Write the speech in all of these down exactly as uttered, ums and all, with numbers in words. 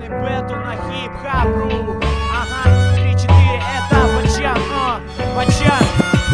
Полный бэтл на хип-хапру. Ага, три-четыре, это Бачан, о, Бачан.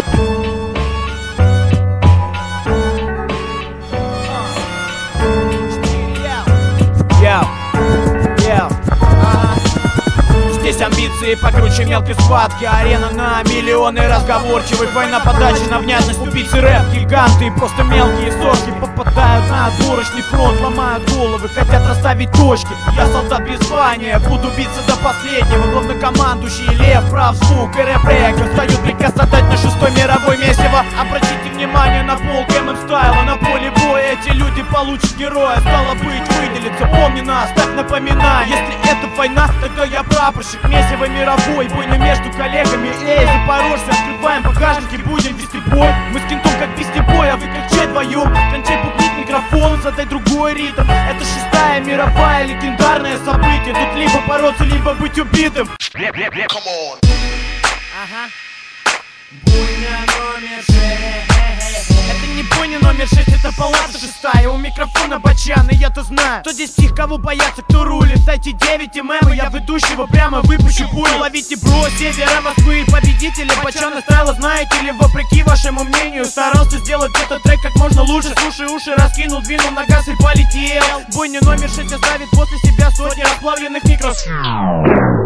Здесь амбиции покруче мелкой схватки. Арена на миллионы разговорчивых. Война подачи на внятность. Убийцы рэп, гиганты и просто мелкие сошки попадают на отборочный фронт, ломают головы, хотят расставить точки. Я солдат без звания, буду биться до последнего. Главнокомандующий Лев, прав звук и рэп-рек. Встают приказ отдать на шестой мировой месиво. Обратите внимание на полк эм эм стайла. На поле боя эти люди получат героя. Стало быть, выделиться, помни нас, так напоминай. Если это война, тогда я прапорщик. Месиво мировой, война между коллегами. Эй, запорожцы, открываем багажники, будем вести бой. Мы с кентом как вести бой, а вы как чай вдвоем. Кончай бубнить микрофон, задай другой ритм. Это шестая мировая, легендарное событие. Тут либо бороться, либо быть убитым. Ага. Буйня номер шесть. Это не бойня номер шесть, это палата шестая. У микрофона Бачан, и я-то знаю, кто здесь псих, кого боятся, кто рулит. Дайте девять эм эм, и я ведущего прямо выпущу пулю. Ловите бро, севера Москвы, победители Бачана стайла, знаете ли, вопреки вашему мнению. Старался сделать этот трек как можно лучше. Слушай, уши раскинул, двинул на газ и полетел. Бойня номер шесть оставит после себя сотни расплавленных микрос.